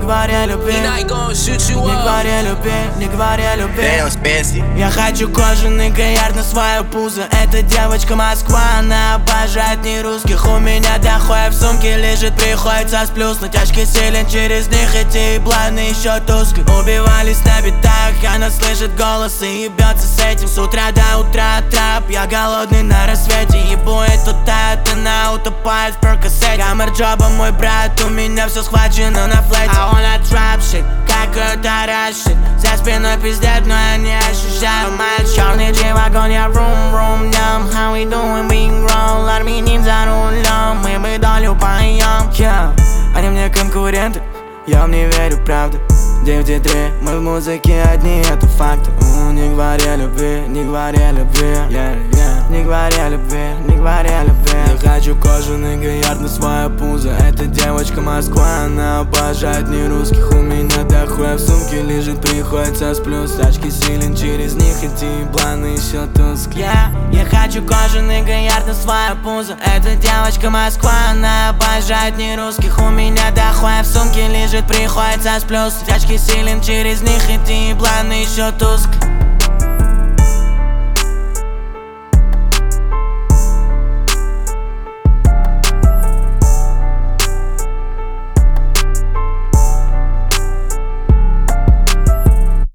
говори о любви, не говори о любви, не говори о любви. Я хочу кожаный гаяр на свое пузо. Эта девочка Москва, она обожает не русских. У меня дохуя в сумке лежит, приходится сплюснуть. Очки силен, через них эти ебланы еще тусклы. Убивались на битах, она слышит голос и ебется с этим. С утра до утра трап, я голодный на рассвете. Ебу эту тает, она утопает в перкассете. Камерджоба мой брат, у меня все схвачено на флете. А он от trap shit, какой-то рашит. За спиной пиздец, но я не ощущаю матч. Черный G-вагон, я рум-рум, ням. How we doing, big roll, армянин за рулем. Мы бы долю поем, yeah. Они мне конкуренты, я вам не верю, правда. 9-3, мы в музыке одни, это факты. Не говори о любви, не говори о любви, не говори о любви, не говори о любви. Я хочу кожаный гаяр на свое пузо. Эта девочка Москва, она обожает не русских. У меня дохуя в сумке лежит, приходится сплюс. Очки силен, через них эти ебланы еще тусклые. Я хочу кожаный гаяр на свое пузо. Эта девочка Москва, она обожает не русских. У меня дохуя в сумке лежит, приходится сплюс. Очки силен, через них эти ебланы еще тусклые.